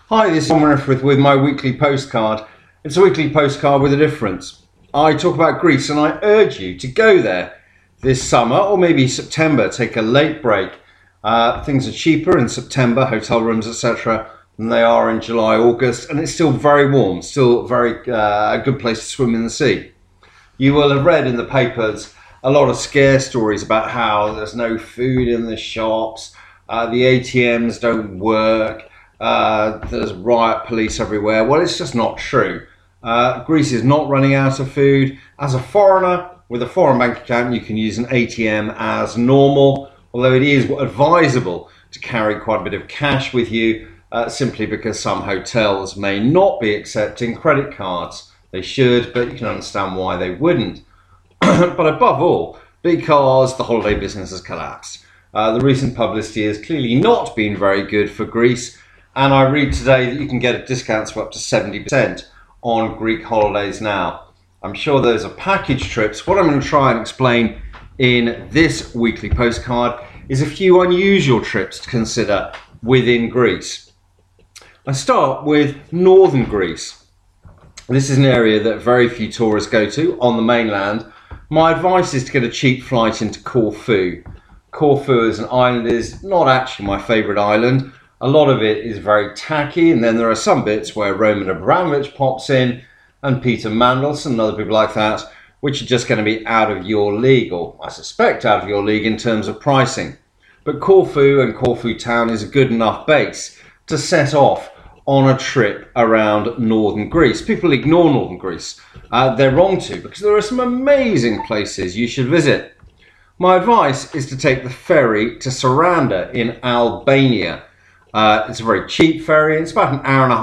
Hi, this is Tom Riffrith with my weekly postcard. It's a weekly postcard with a difference. I talk about Greece and I urge you to go there this summer or maybe September. Take a late break. Things are cheaper in September, hotel rooms, etc., than they are in July, August, and it's still very warm, still a good place to swim in the sea. You will have read in the papers a lot of scare stories about how there's no food in the shops, the ATMs don't work, there's riot police everywhere. Well, it's just not true. Greece is not running out of food. As a foreigner with a foreign bank account, you can use an ATM as normal, although it is advisable to carry quite a bit of cash with you, simply because some hotels may not be accepting credit cards. They should, but you can understand why they wouldn't. But above all, because the holiday business has collapsed. The recent publicity has clearly not been very good for Greece, and I read today that you can get discounts of up to 70% on Greek holidays now. I'm sure those are package trips. What I'm going to try and explain in this weekly postcard is a few unusual trips to consider within Greece. I start with northern Greece. This is an area that very few tourists go to on the mainland. My advice is to get a cheap flight into Corfu. Corfu as an island is not actually my favourite island. A lot of it is very tacky, and then there are some bits where Roman Abramovich pops in and Peter Mandelson and other people like that, which are just going to be out of your league, or I suspect out of your league in terms of pricing. But Corfu and Corfu town is a good enough base to set off on a trip around northern Greece. People ignore northern Greece. They're wrong to, because there are some amazing places you should visit. My advice is to take the ferry to Saranda in Albania. It's a very cheap ferry. It's about an hour and a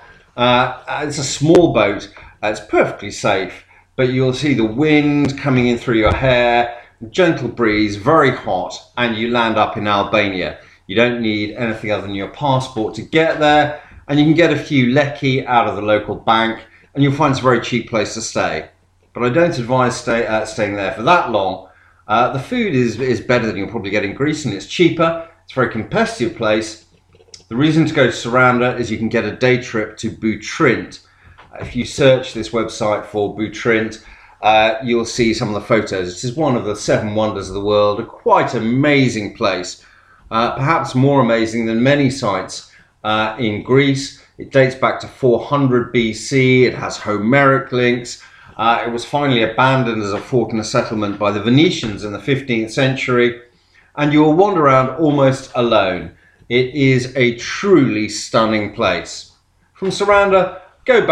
half. It's a small boat. It's perfectly safe, but you'll see the wind coming in through your hair, gentle breeze, very hot, and you land up in Albania. You don't need anything other than your passport to get there, and you can get a few leki out of the local bank, and you'll find it's a very cheap place to stay. But I don't advise staying there for that long. The food is better than you'll probably get in Greece, and it's cheaper. It's a very competitive place. The reason to go to Saranda is you can get a day trip to Butrint. If you search this website for Butrint, you'll see some of the photos. This is one of the 7 wonders of the world, a quite amazing place, perhaps more amazing than many sites in Greece. It dates back to 400 BC. It has Homeric links. It was finally abandoned as a fort and a settlement by the Venetians in the 15th century, and you will wander around almost alone. It is a truly stunning place. From Saranda,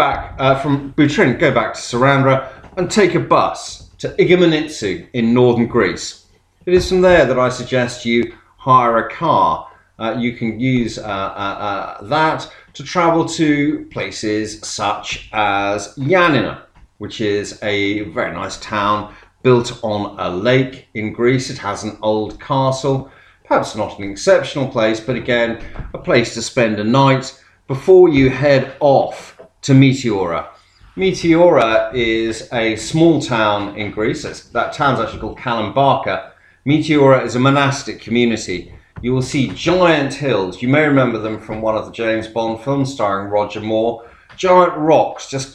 from Butrint, go back to Saranda and take a bus to Igoumenitsa in northern Greece. It is from there that I suggest you hire a car. You can use that to travel to places such as Yanina, which is a very nice town built on a lake in Greece. It has an old castle. Perhaps not an exceptional place, but again, a place to spend a night before you head off to Meteora. Meteora is a small town in Greece. That town's actually called Kalambaka. Meteora is a monastic community. You will see giant hills. You may remember them from one of the James Bond films starring Roger Moore. Giant rocks just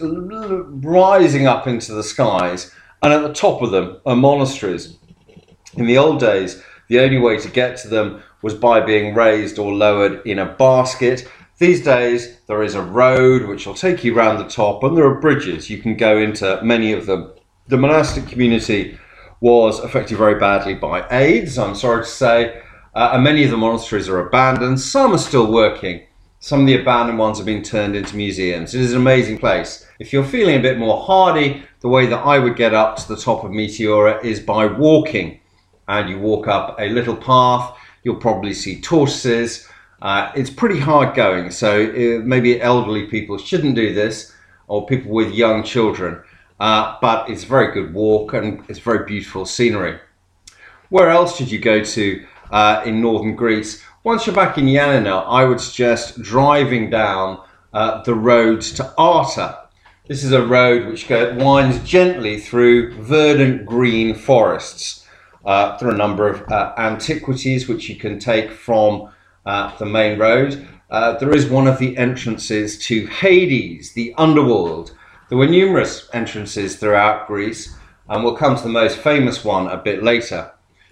rising up into the skies, and at the top of them are monasteries. In the old days, the only way to get to them was by being raised or lowered in a basket. These days, there is a road which will take you around the top, and there are bridges. You can go into many of them. The monastic community was affected very badly by AIDS, I'm sorry to say, and many of the monasteries are abandoned. Some are still working. Some of the abandoned ones have been turned into museums. It is an amazing place. If you're feeling a bit more hardy, the way that I would get up to the top of Meteora is by walking. And you walk up a little path, you'll probably see tortoises. It's pretty hard going, so maybe elderly people shouldn't do this, or people with young children. But it's a very good walk, and it's very beautiful scenery. Where else should you go to in northern Greece? Once you're back in Yanina, I would suggest driving down the road to Arta. This is a road which winds gently through verdant green forests. There are a number of antiquities which you can take from the main road. There is one of the entrances to Hades, the underworld. There were numerous entrances throughout Greece, and we'll come to the most famous one a bit later.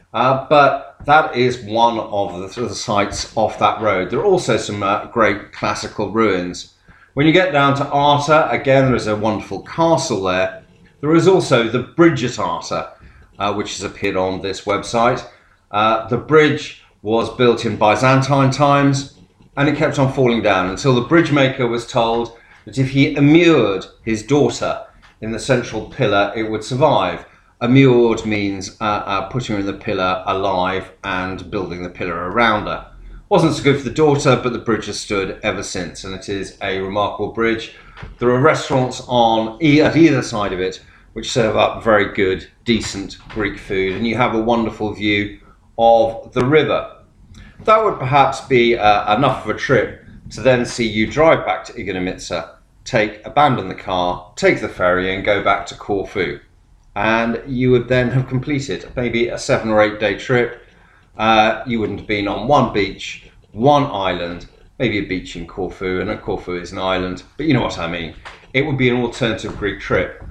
But that is one of the sites off that road. There are also some great classical ruins. When you get down to Arta, again, there is a wonderful castle there. There is also the bridge at Arta, which has appeared on this website. The bridge was built in Byzantine times, and it kept on falling down until the bridge maker was told that if he immured his daughter in the central pillar, it would survive. Immured means putting her in the pillar alive and building the pillar around her. Wasn't so good for the daughter, but the bridge has stood ever since, and it is a remarkable bridge. There are restaurants at either side of it which serve up very good, decent Greek food, and you have a wonderful view of the river. That would perhaps be enough of a trip to then see you drive back to Igoumenitsa, abandon the car, take the ferry and go back to Corfu. And you would then have completed maybe a 7 or 8 day trip. You wouldn't have been on one beach, one island, maybe a beach in Corfu, and Corfu is an island, but you know what I mean. It would be an alternative Greek trip.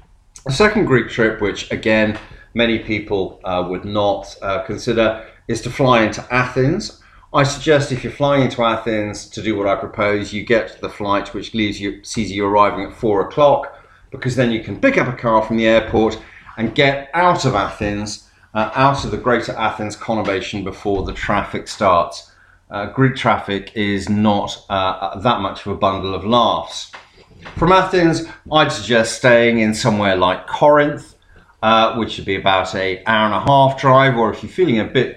A second Greek trip, which again many people would not consider, is to fly into Athens. I suggest if you're flying into Athens to do what I propose, you get the flight which sees you arriving at 4 o'clock, because then you can pick up a car from the airport and get out of Athens, out of the greater Athens conurbation before the traffic starts. Greek traffic is not that much of a bundle of laughs. From Athens, I'd suggest staying in somewhere like Corinth, which would be about an hour and a half drive, or if you're feeling a bit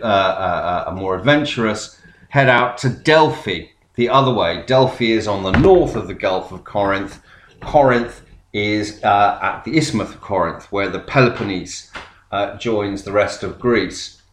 more adventurous, head out to Delphi the other way. Delphi is on the north of the Gulf of Corinth. Corinth is at the Isthmus of Corinth, where the Peloponnese joins the rest of Greece.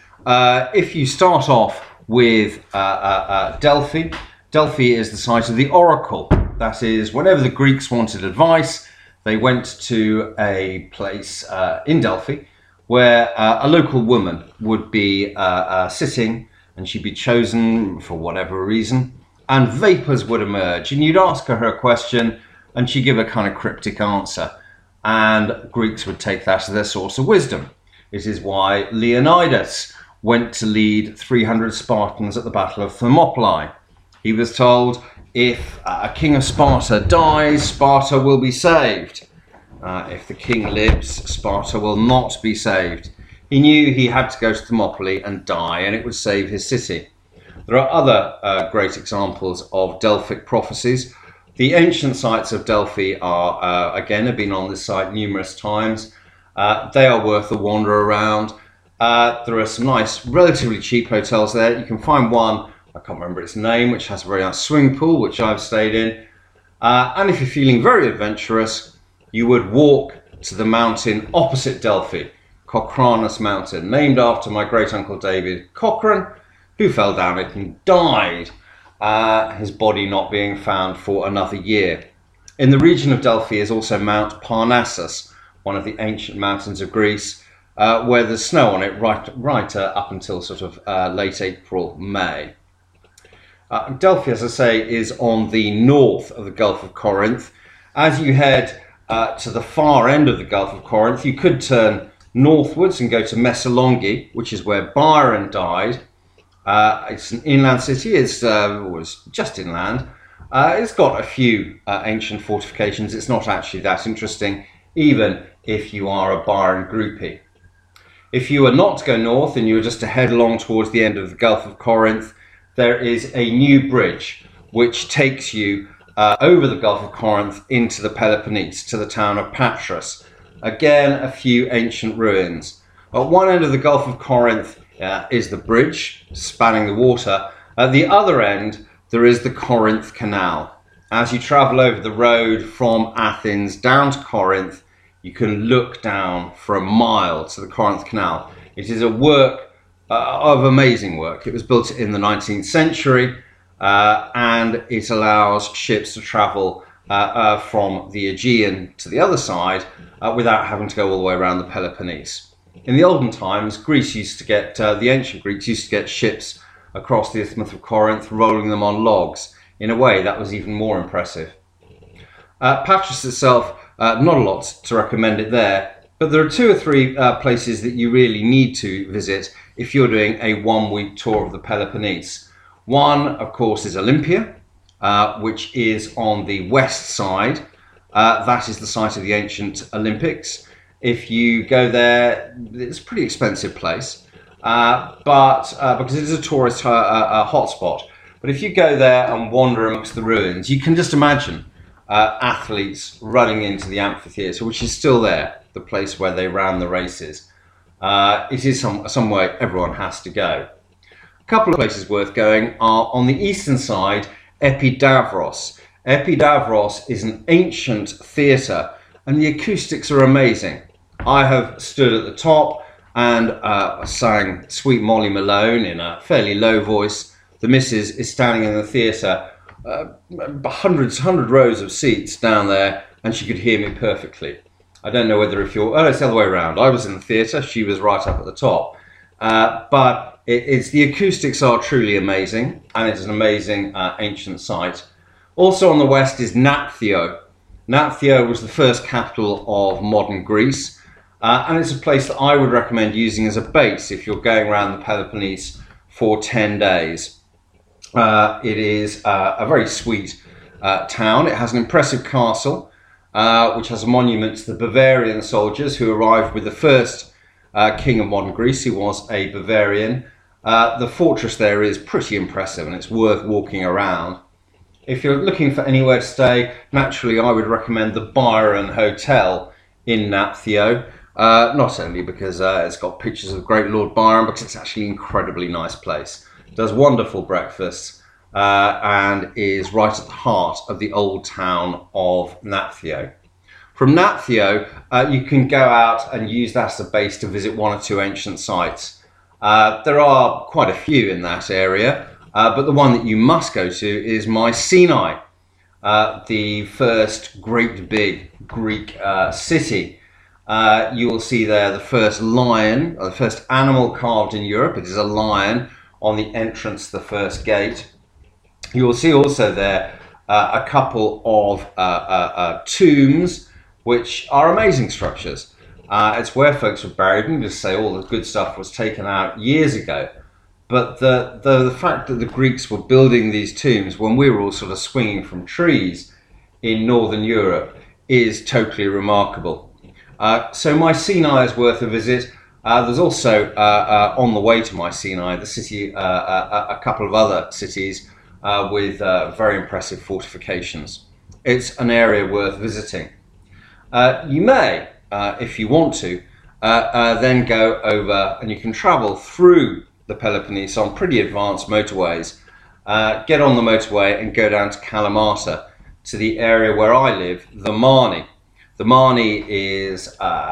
If you start off with Delphi, Delphi is the site of the oracle. That is, whenever the Greeks wanted advice, they went to a place in Delphi where a local woman would be sitting, and she'd be chosen for whatever reason, and vapours would emerge, and you'd ask her a question and she'd give a kind of cryptic answer, and Greeks would take that as their source of wisdom. It is why Leonidas went to lead 300 Spartans at the Battle of Thermopylae. He was told, if a king of Sparta dies, Sparta will be saved. If the king lives, Sparta will not be saved. He knew he had to go to Thermopylae and die, and it would save his city. There are other great examples of Delphic prophecies. The ancient sites of Delphi are, again, have been on this site numerous times. They are worth a wander around. There are some nice, relatively cheap hotels there. You can find one, I can't remember its name, which has a very nice swimming pool, which I've stayed in. And if you're feeling very adventurous, you would walk to the mountain opposite Delphi, Cochranus Mountain, named after my great-uncle David Cochrane, who fell down it and died, his body not being found for another year. In the region of Delphi is also Mount Parnassus, one of the ancient mountains of Greece, where there's snow on it right up until sort of late April, May. Delphi, as I say, is on the north of the Gulf of Corinth. As you head to the far end of the Gulf of Corinth, you could turn northwards and go to Messaloniki, which is where Byron died. It's an inland city. It was just inland. It's got a few ancient fortifications. It's not actually that interesting, even if you are a Byron groupie. If you were not to go north and you were just to head along towards the end of the Gulf of Corinth, there is a new bridge which takes you over the Gulf of Corinth into the Peloponnese, to the town of Patras. Again, a few ancient ruins. At one end of the Gulf of Corinth is the bridge spanning the water. At the other end, there is the Corinth Canal. As you travel over the road from Athens down to Corinth, you can look down for a mile to the Corinth Canal. It is a work of amazing work. It was built in the 19th century and it allows ships to travel from the Aegean to the other side without having to go all the way around the Peloponnese. In the olden times, the ancient Greeks used to get ships across the Isthmus of Corinth, rolling them on logs. In a way, that was even more impressive. Patras itself, not a lot to recommend it there, but there are 2 or 3 places that you really need to visit if you're doing a 1-week tour of the Peloponnese. One, of course, is Olympia, which is on the west side. That is the site of the ancient Olympics. If you go there, it's a pretty expensive place, but because it is a tourist hotspot. But if you go there and wander amongst the ruins, you can just imagine athletes running into the amphitheatre, which is still there, the place where they ran the races. It is somewhere everyone has to go. A couple of places worth going are on the eastern side, Epidavros. Epidavros is an ancient theatre, and the acoustics are amazing. I have stood at the top and sang Sweet Molly Malone in a fairly low voice. The missus is standing in the theatre, hundred rows of seats down there, and she could hear me perfectly. I don't know whether it's the other way around. I was in the theatre, she was right up at the top. But the acoustics are truly amazing, and it's an amazing ancient site. Also on the west is Naphtio. Naphtio was the first capital of modern Greece, and it's a place that I would recommend using as a base if you're going around the Peloponnese for 10 days. It is a very sweet town. It has an impressive castle, which has a monument to the Bavarian soldiers who arrived with the first king of modern Greece, who was a Bavarian. The fortress there is pretty impressive, and it's worth walking around. If you're looking for anywhere to stay, naturally I would recommend the Byron Hotel in Naphtio. Not only because it's got pictures of great Lord Byron, but it's actually an incredibly nice place. It does wonderful breakfasts and is right at the heart of the old town of Naphtio. From Naphtio, you can go out and use that as a base to visit 1 or 2 ancient sites. There are quite a few in that area, but the one that you must go to is Mycenae, the first great big Greek city. You will see there the first lion, or the first animal carved in Europe. It is a lion on the entrance to the first gate. You will see also there a couple of tombs, which are amazing structures. It's where folks were buried. Needless to say, all the good stuff was taken out years ago. But the fact that the Greeks were building these tombs when we were all sort of swinging from trees in Northern Europe is totally remarkable. So Mycenae is worth a visit. There's also, on the way to Mycenae, the city, a couple of other cities with very impressive fortifications. It's an area worth visiting. You may, if you want to, then go over, and you can travel through the Peloponnese on pretty advanced motorways. Get on the motorway and go down to Kalamata, to the area where I live, the Marni. The Marni is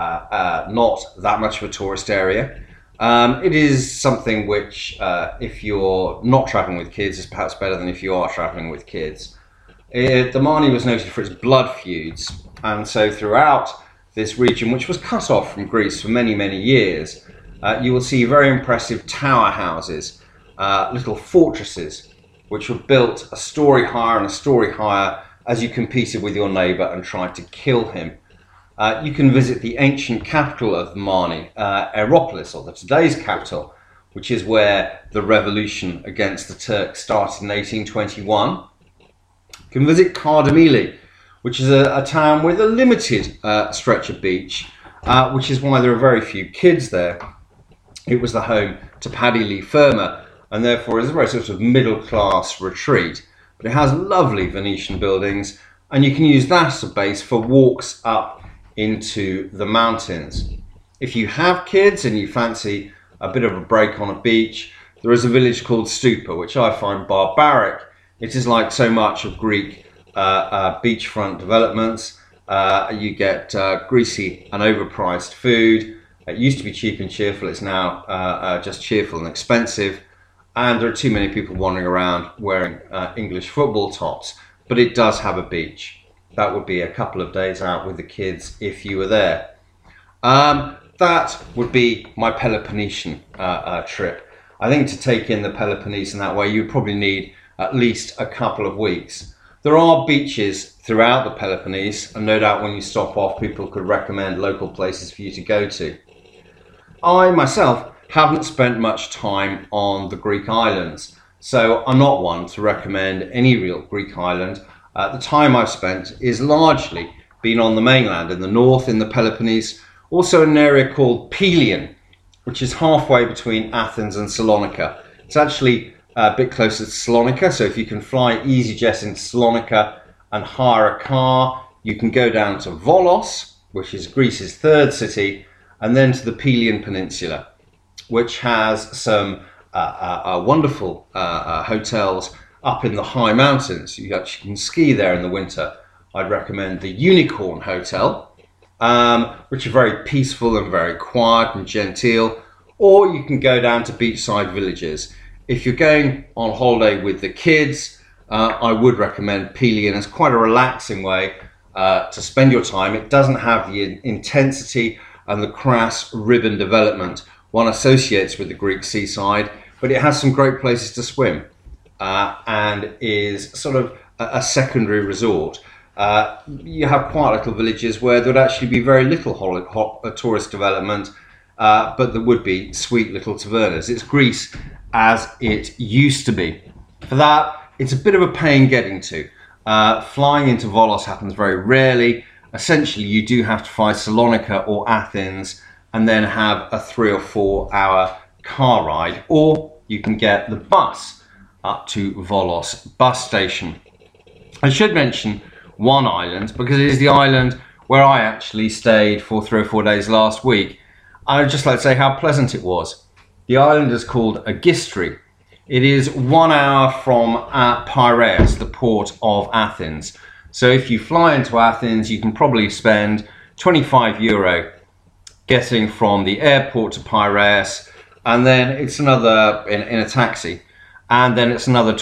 not that much of a tourist area. It is something which, if you're not travelling with kids, is perhaps better than if you are travelling with kids. The Marni was noted for its blood feuds, and so throughout this region, which was cut off from Greece for many, many years, you will see very impressive tower houses, little fortresses, which were built a story higher and a story higher as you competed with your neighbour and tried to kill him. You can visit the ancient capital of the Marni, Aeropolis, or today's capital, which is where the revolution against the Turks started in 1821. You can visit Kardamili, which is a town with a limited stretch of beach, which is why there are very few kids there. It was the home to Paddy Lee Fermor, and therefore is a very sort of middle-class retreat. But it has lovely Venetian buildings, and you can use that as a base for walks up into the mountains. If you have kids and you fancy a bit of a break on a beach, there is a village called Stupa, which I find barbaric. It is like so much of Greek beachfront developments. You get greasy and overpriced food. It used to be cheap and cheerful. It's now just cheerful and expensive. And there are too many people wandering around wearing English football tops. But it does have a beach. That would be a couple of days out with the kids if you were there. That would be my Peloponnesian trip. I think to take in the Peloponnese in that way, you'd probably need at least a couple of weeks. There are beaches throughout the Peloponnese, and no doubt when you stop off, people could recommend local places for you to go to. I myself haven't spent much time on the Greek islands, so I'm not one to recommend any real Greek island. The time I've spent is largely been on the mainland in the north, in the Peloponnese, also in an area called Pelion, which is halfway between Athens and Salonika. It's actually a bit closer to Salonika, so if you can fly EasyJet into Salonika and hire a car, you can go down to Volos, which is Greece's third city, and then to the Pelion Peninsula, which has some wonderful hotels up in the high mountains. You actually can ski there in the winter. I'd recommend the Unicorn Hotel, which are very peaceful and very quiet and genteel, or you can go down to beachside villages. If you're going on holiday with the kids, I would recommend Pelion as quite a relaxing way to spend your time. It doesn't have the intensity and the crass ribbon development one associates with the Greek seaside, but it has some great places to swim and is sort of a secondary resort. You have quiet little villages where there would actually be very little tourist development, but there would be sweet little tavernas. It's Greece as it used to be. For that, it's a bit of a pain getting to. Flying into Volos happens very rarely. Essentially, you do have to fly Salonika or Athens and then have a 3 or 4 hour car ride, or you can get the bus up to Volos bus station. I should mention one island, because it is the island where I actually stayed for 3 or 4 days last week. I'd just like to say how pleasant it was. The island is called Agistri. It is 1 hour from Piraeus, the port of Athens. So if you fly into Athens, you can probably spend €25 getting from the airport to Piraeus, and then it's another, in a taxi, and then it's another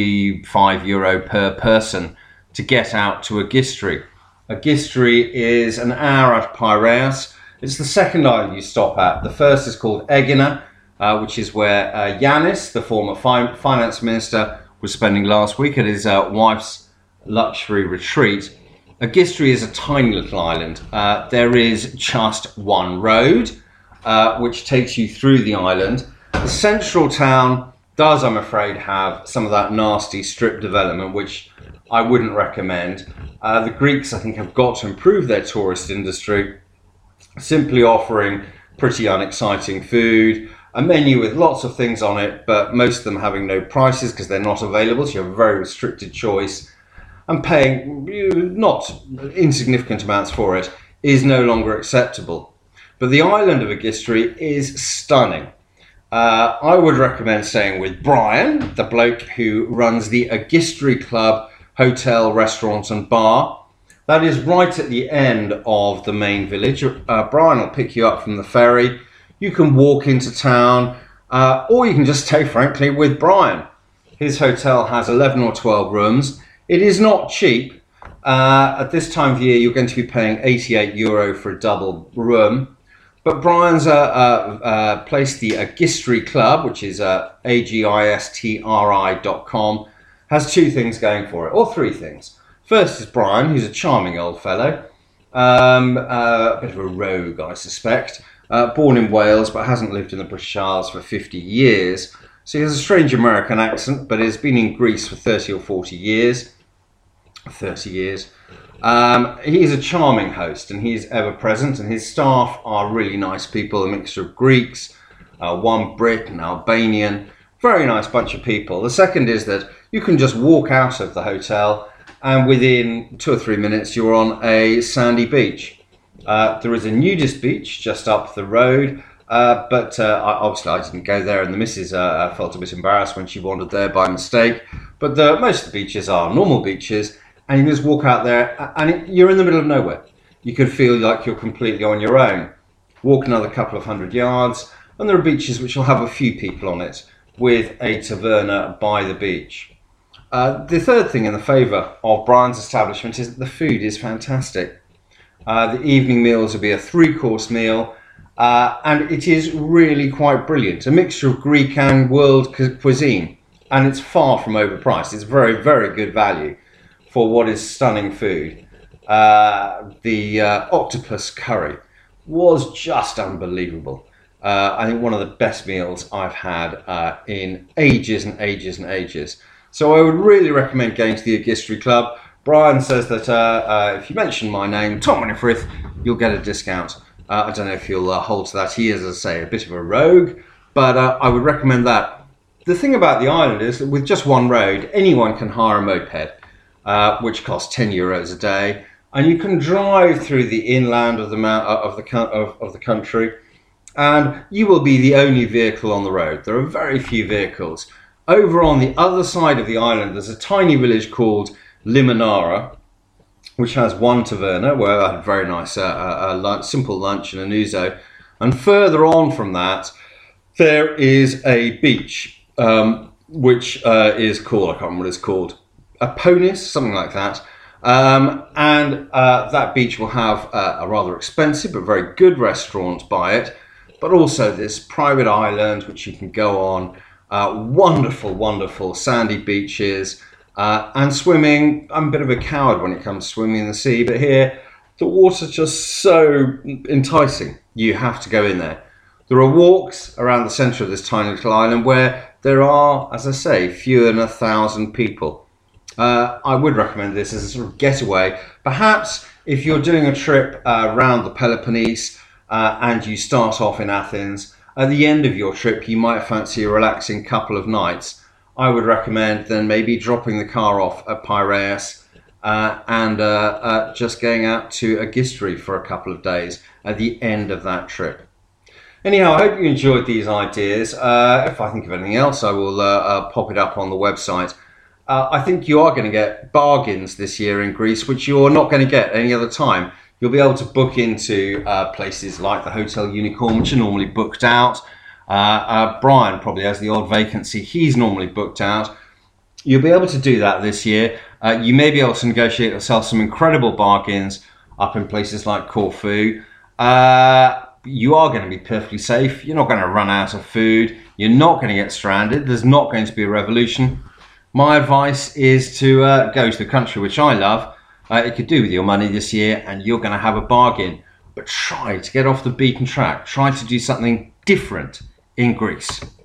€25 per person to get out to Agistri. Agistri is an hour at Piraeus. It's the second island you stop at. The first is called Aegina, which is where Yanis, the former finance minister, was spending last week at his wife's luxury retreat. Agistri is a tiny little island. There is just one road which takes you through the island. The central town does, I'm afraid, have some of that nasty strip development, which I wouldn't recommend. The Greeks, I think, have got to improve their tourist industry, simply offering pretty unexciting food, a menu with lots of things on it, but most of them having no prices because they're not available, so you have a very restricted choice, and paying not insignificant amounts for it is no longer acceptable. But the island of Agistri is stunning. I would recommend staying with Brian, the bloke who runs the Agistri Club Hotel, Restaurant and Bar. That is right at the end of the main village. Brian will pick you up from the ferry. You can walk into town, or you can just stay, frankly, with Brian. His hotel has 11 or 12 rooms. It is not cheap. At this time of year, you're going to be paying €88 for a double room. But Brian's place, the Agistri Club, which is agistri.com, has 2 things going for it, or 3 things. First is Brian, who's a charming old fellow, a bit of a rogue, I suspect, born in Wales but hasn't lived in the British Isles for 50 years. So he has a strange American accent, but has been in Greece for 30 or 40 years. 30 years. He's a charming host, and he's ever present, and his staff are really nice people, a mixture of Greeks, one Brit, an Albanian, very nice bunch of people. The second is that you can just walk out of the hotel, and within 2 or 3 minutes you're on a sandy beach. There is a nudist beach just up the road, but obviously I didn't go there, and the missus felt a bit embarrassed when she wandered there by mistake. But most of the beaches are normal beaches, and you just walk out there, and you're in the middle of nowhere. You could feel like you're completely on your own. Walk another couple of 100 yards, and there are beaches which will have a few people on it, with a taverna by the beach. The third thing in the favour of Brian's establishment is that the food is fantastic. The evening meals will be a 3-course meal, and it is really quite brilliant. A mixture of Greek and world cuisine, and it's far from overpriced. It's very, very good value for what is stunning food. The octopus curry was just unbelievable. I think one of the best meals I've had in ages and ages and ages. So I would really recommend going to the Agistri Club. Brian says that if you mention my name, Tom Winifrith, you'll get a discount. I don't know if you'll hold to that. He is, as I say, a bit of a rogue, but I would recommend that. The thing about the island is that with just one road, anyone can hire a moped, which costs €10 a day, and you can drive through the inland of the country, and you will be the only vehicle on the road. There are very few vehicles. Over on the other side of the island, there's a tiny village called Limonara, which has one taverna where I had a very nice simple lunch and an ouzo. And further on from that, there is a beach, which is called, I can't remember what it's called, Aponis, something like that. And that beach will have a rather expensive but very good restaurant by it, but also this private island which you can go on. Wonderful, wonderful sandy beaches. And swimming, I'm a bit of a coward when it comes to swimming in the sea, but here the water's just so enticing. You have to go in there. There are walks around the centre of this tiny little island where there are, as I say, fewer than 1,000 people. I would recommend this as a sort of getaway. Perhaps if you're doing a trip around the Peloponnese and you start off in Athens, at the end of your trip you might fancy a relaxing couple of nights. I would recommend then maybe dropping the car off at Piraeus and just going out to Agistri for a couple of days at the end of that trip. Anyhow, I hope you enjoyed these ideas. If I think of anything else, I will pop it up on the website. I think you are going to get bargains this year in Greece, which you're not going to get any other time. You'll be able to book into places like the Hotel Unicorn, which are normally booked out. Brian probably has the odd vacancy. He's normally booked out. You'll be able to do that this year. You may be able to negotiate yourself some incredible bargains up in places like Corfu. You are going to be perfectly safe. You're not going to run out of food. You're not going to get stranded. There's not going to be a revolution. My advice is to go to the country which I love. It could do with your money this year, and you're going to have a bargain. But try to get off the beaten track. Try to do something different in Greece.